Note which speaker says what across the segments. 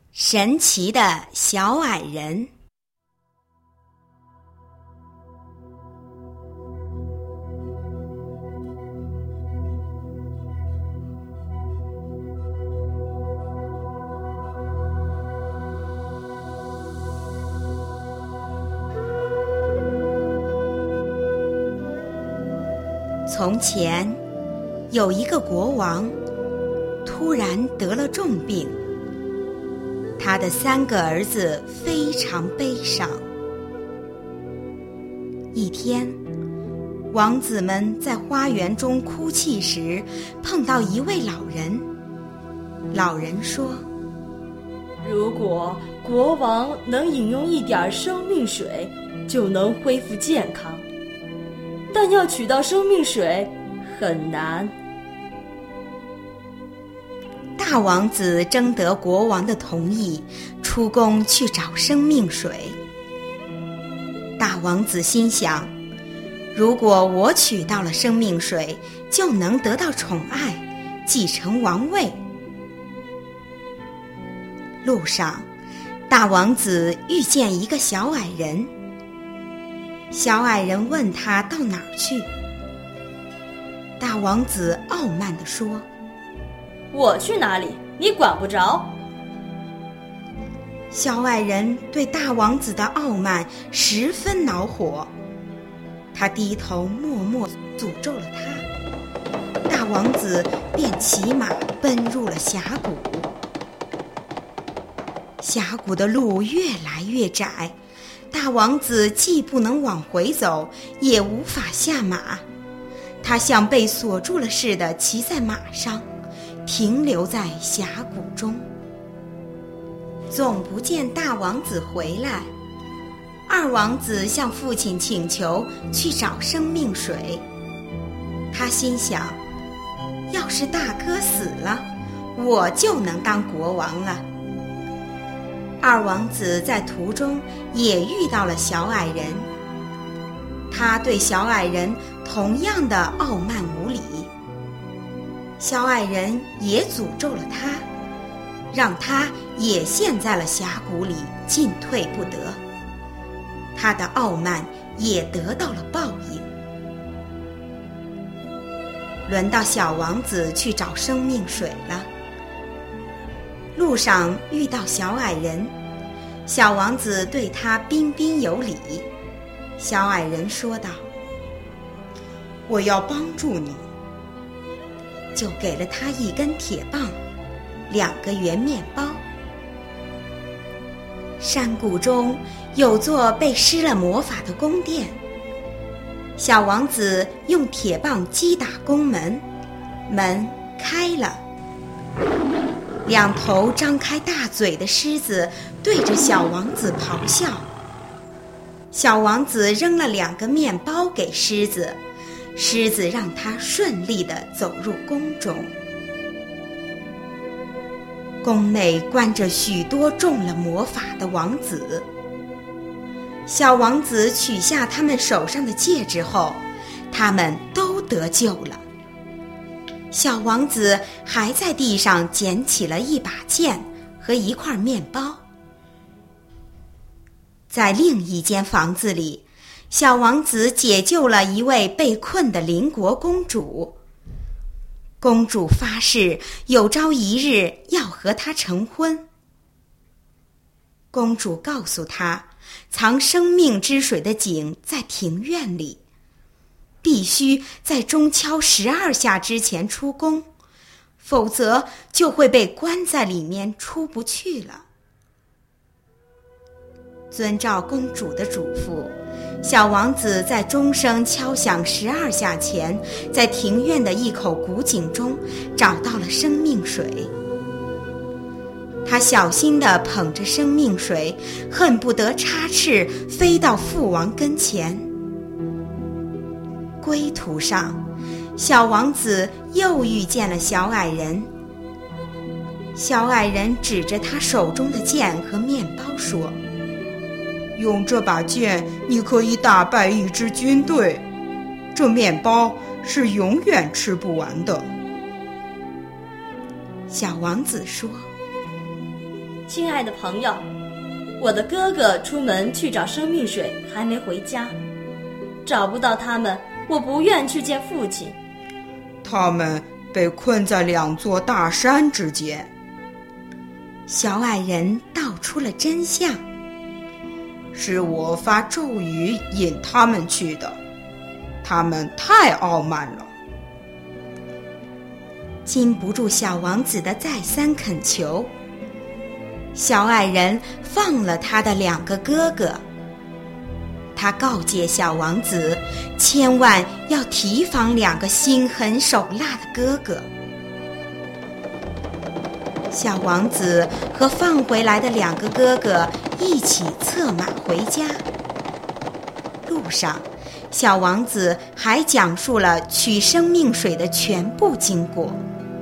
Speaker 1: 神奇的小矮人。从前有一个国王，突然得了重病，他的3个儿子非常悲伤。一天，王子们在花园中哭泣时，碰到一位老人。老人说：
Speaker 2: 如果国王能饮用一点生命水，就能恢复健康，但要取到生命水很难。
Speaker 1: 大王子征得国王的同意，出宫去找生命水。大王子心想，如果我取到了生命水，就能得到宠爱，继承王位。路上，大王子遇见一个小矮人。小矮人问他到哪儿去。大王子傲慢地说：
Speaker 2: 我去哪里，你管不着。
Speaker 1: 小矮人对大王子的傲慢十分恼火，他低头默默诅咒了他。大王子便骑马奔入了峡谷。峡谷的路越来越窄，大王子既不能往回走，也无法下马。他像被锁住了似的骑在马上，停留在峡谷中。总不见大王子回来。二王子向父亲请求去找生命水。他心想，要是大哥死了，我就能当国王了。二王子在途中也遇到了小矮人，他对小矮人同样的傲慢无礼。小矮人也诅咒了他，让他也陷在了峡谷里，进退不得。他的傲慢也得到了报应。轮到小王子去找生命水了。路上遇到小矮人，小王子对他彬彬有礼。小矮人说道：我要帮助你。就给了他一根铁棒，2个圆面包。山谷中有座被施了魔法的宫殿，小王子用铁棒击打宫门，门开了。2头张开大嘴的狮子对着小王子咆哮。小王子扔了2个面包给狮子，狮子让他顺利地走入宫中。宫内关着许多中了魔法的王子。小王子取下他们手上的戒指后，他们都得救了。小王子还在地上捡起了一把剑和一块面包。在另一间房子里，小王子解救了一位被困的邻国公主。公主发誓有朝一日要和他成婚。公主告诉他，藏生命之水的井在庭院里，必须在钟敲12下之前出宫，否则就会被关在里面出不去了。遵照公主的嘱咐，小王子在钟声敲响12下前，在庭院的一口古井中找到了生命水。他小心地捧着生命水，恨不得插翅飞到父王跟前。归途上，小王子又遇见了小矮人。小矮人指着他手中的剑和面包说：用这把剑，你可以打败一支军队。这面包是永远吃不完的。小王子说：
Speaker 2: 亲爱的朋友，我的哥哥出门去找生命水，还没回家，找不到他们，我不愿去见父亲。
Speaker 3: 他们被困在2座大山之间。
Speaker 1: 小矮人道出了真相。
Speaker 3: 是我发咒语引他们去的，他们太傲慢了。
Speaker 1: 禁不住小王子的再三恳求，小矮人放了他的2个哥哥。他告诫小王子，千万要提防2个心狠手辣的哥哥。小王子和放回来的2个哥哥一起策马回家。路上，小王子还讲述了取生命水的全部经过。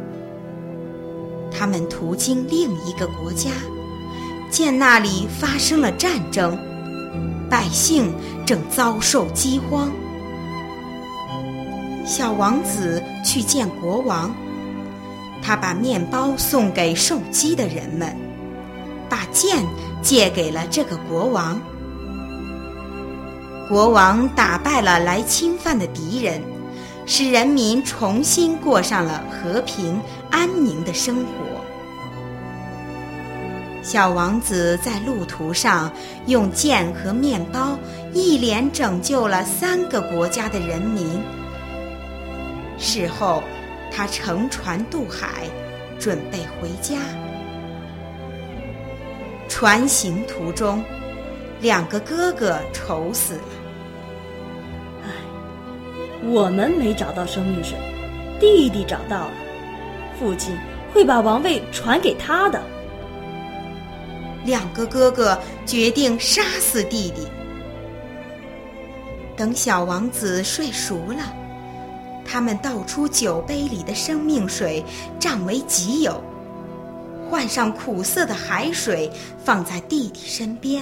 Speaker 1: 他们途经另一个国家，见那里发生了战争，百姓正遭受饥荒。小王子去见国王，他把面包送给受饥的人们，把剑借给了这个国王。国王打败了来侵犯的敌人，使人民重新过上了和平安宁的生活。小王子在路途上用剑和面包一连拯救了3个国家的人民。事后他乘船渡海，准备回家。船行途中，2个哥哥愁死了。
Speaker 2: 我们没找到生命水，弟弟找到了，父亲会把王位传给他的。
Speaker 1: 2个哥哥决定杀死弟弟。等小王子睡熟了，他们倒出酒杯里的生命水，占为己有，换上苦涩的海水，放在弟弟身边。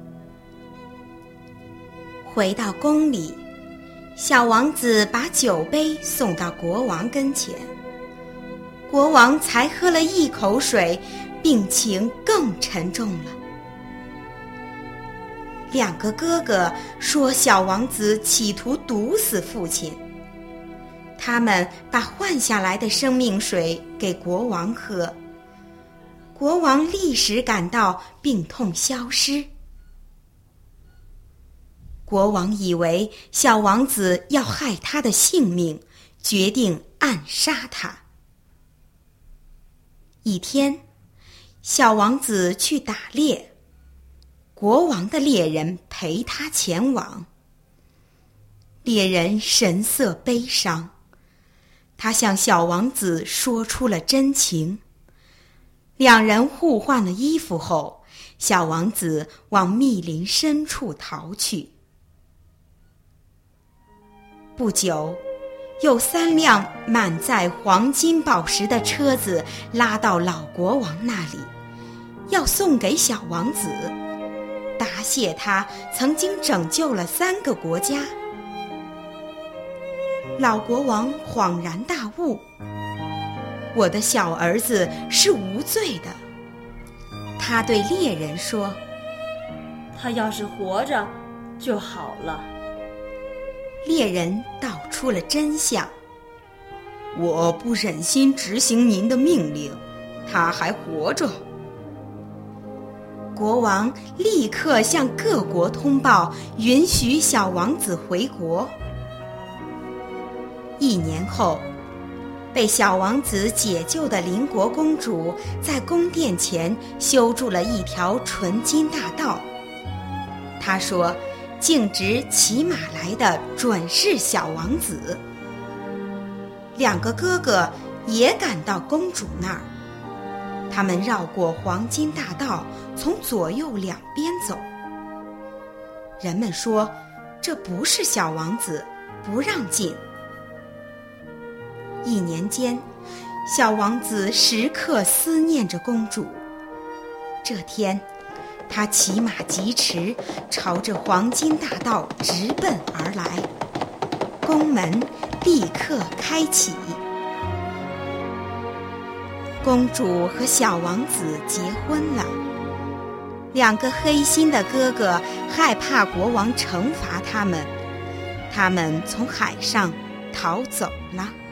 Speaker 1: 回到宫里，小王子把酒杯送到国王跟前。国王才喝了1口水，病情更沉重了。2个哥哥说小王子企图毒死父亲，他们把换下来的生命水给国王喝，国王立时感到病痛消失。国王以为小王子要害他的性命，决定暗杀他。一天，小王子去打猎，国王的猎人陪他前往。猎人神色悲伤，他向小王子说出了真情。2人互换了衣服后，小王子往密林深处逃去。不久，有3辆满载黄金宝石的车子拉到老国王那里，要送给小王子，答谢他曾经拯救了3个国家。老国王恍然大悟，我的小儿子是无罪的。他对猎人说，
Speaker 2: 他要是活着就好了。
Speaker 1: 猎人道出了真相，
Speaker 3: 我不忍心执行您的命令，他还活着。
Speaker 1: 国王立刻向各国通报，允许小王子回国。1年后，被小王子解救的邻国公主在宫殿前修筑了一条纯金大道。她说，径直骑马来的准是小王子。2个哥哥也赶到公主那儿，他们绕过黄金大道，从左右两边走。人们说，这不是小王子，不让进。1年间，小王子时刻思念着公主。这天，他骑马疾驰，朝着黄金大道直奔而来。宫门立刻开启，公主和小王子结婚了。 2个黑心的哥哥害怕国王惩罚他们，他们从海上逃走了。